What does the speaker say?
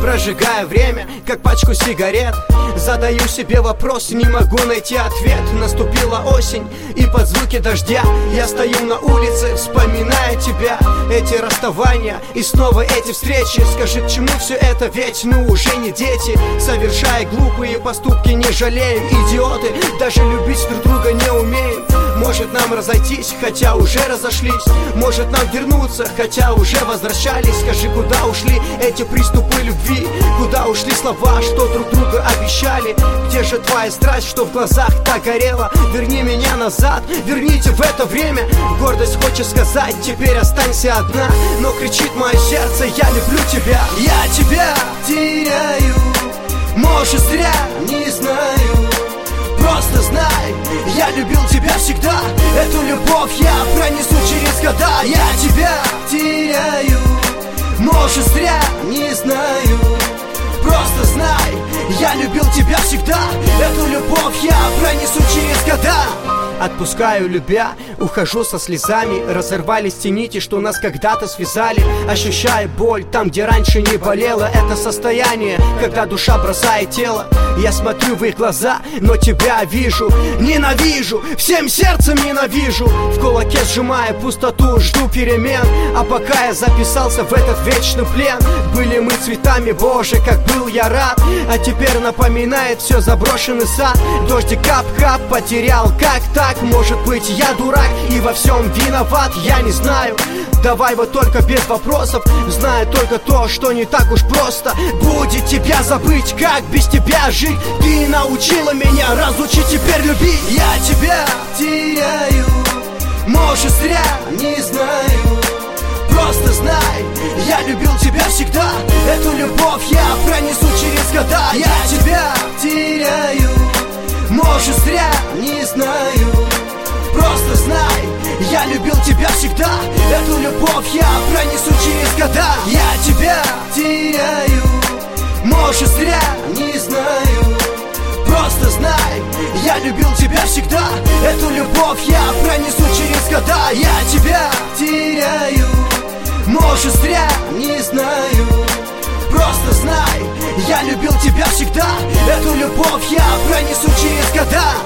прожигая время, как пачку сигарет. Задаю себе вопрос, не могу найти ответ. Наступила осень, и под звуки дождя я стою на улице, вспоминая тебя. Эти расставания и снова эти встречи. Скажи, к чему все это, ведь ну уже не дети. Совершая глупые поступки, не жалеем. Идиоты, даже любить друг друга не умеем. Может нам разойтись, хотя уже разошлись. Может нам вернуться, хотя уже возвращались. Скажи, куда ушли эти приступы любви? Куда ушли слова, что друг друга обещали? Где же твоя страсть, что в глазах так горела? Верни меня назад, верните в это время. Гордость хочет сказать, теперь останься одна. Но кричит мое сердце, я люблю тебя. Я тебя теряю, может зря, не знаю. Просто знай, я любил тебя всегда. Эту любовь я пронесу через года. Я тебя теряю, может зря, не знаю. Просто знай, я любил тебя всегда. Эту любовь я пронесу через года. Отпускаю, любя, ухожу со слезами. Разорвались те нити, что нас когда-то связали. Ощущаю боль там, где раньше не болело. Это состояние, когда душа бросает тело. Я смотрю в их глаза, но тебя вижу. Ненавижу, всем сердцем ненавижу. В кулаке сжимая пустоту, жду перемен. А пока я записался в этот вечный плен. Были мы цветами, боже, как был я рад. А теперь напоминает все заброшенный сад. Дождик кап-кап, потерял, как так? Может быть, я дурак и во всем виноват, я не знаю. Давай вот только без вопросов. Знаю только то, что не так уж просто будет тебя забыть, как без тебя жить. Ты научила меня, разучи теперь любить. Я тебя теряю, может зря, не знаю. Просто знай, я любил тебя всегда. Эту любовь я пронесу через года. Я тебя теряю, может зря, не знаю. Просто знай, я любил тебя всегда. Эту любовь я пронесу через года. Я тебя теряю, может зря, не знаю. Просто знай, я любил тебя всегда. Эту любовь я пронесу через года. Я тебя теряю, может зря, не знаю. Просто знай, я любил тебя всегда. Эту любовь я пронесу через года.